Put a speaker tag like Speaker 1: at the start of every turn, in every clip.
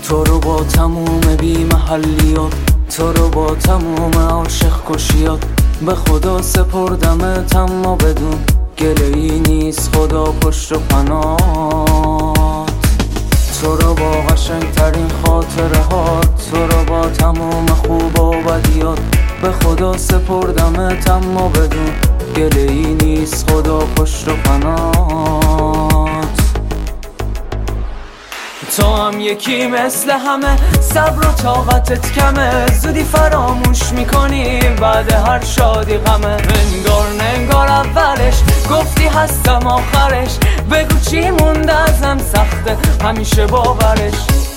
Speaker 1: تو رو با تموم بی محلیات، تو رو با تموم عاشق کشیات، به خدا سپردمت اما بدون گله ای نیست خدا پشت و پناهت. تو رو با قشنگ ترین خاطره هات، تو رو با تموم خوب و بدیات، به خدا سپردمت اما بدون گله ای نیست خدا پشت و پناهت. تو هم یکی مثل همه، صبر و طاقتت کمه، زودی فراموش میکنی بعد هر شادی غمه. انگار اولش گفتی هستم آخرش، بگو چی مونده ازم سخته همیشه باورش.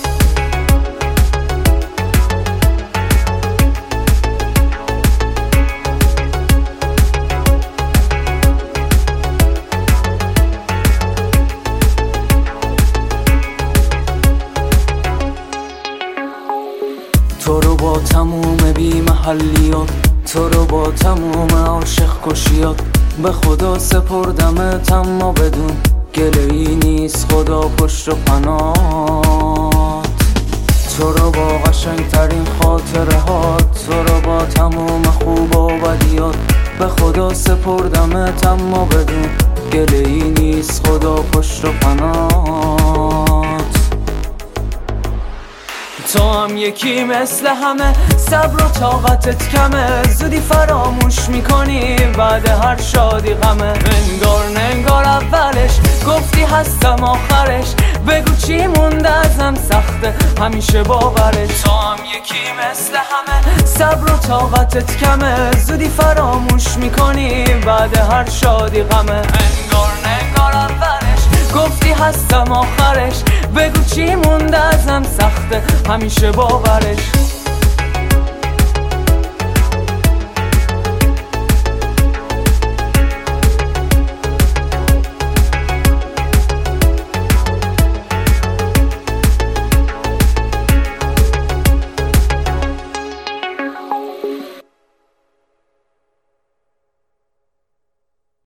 Speaker 1: تو رو با تموم بی محلیات، تو رو با تموم عاشق کشیات، به خدا سپردمت اما بدون گله ای نیست خدا پشت و پناهت. تو رو با قشنگ ترین خاطره هات، تو رو با تموم خوب و بدیات، به خدا سپردمت اما بدون گله ای نیست خدا پشت و پناهت. تو هم یکی مثل همه، صبر و طاقتت کمه، زودی فراموش میکنی بعد هر شادی غمه. انگار اولش گفتی هستم آخرش، بگو چی مونده ازم سخته همیشه باورش. تو هم یکی مثل همه، صبر و طاقتت کمه، زودی فراموش میکنی بعد هر شادی غمه. انگار اولش گفتی هستم آخرش، بگو چی مونده ازم سخته همیشه باورش.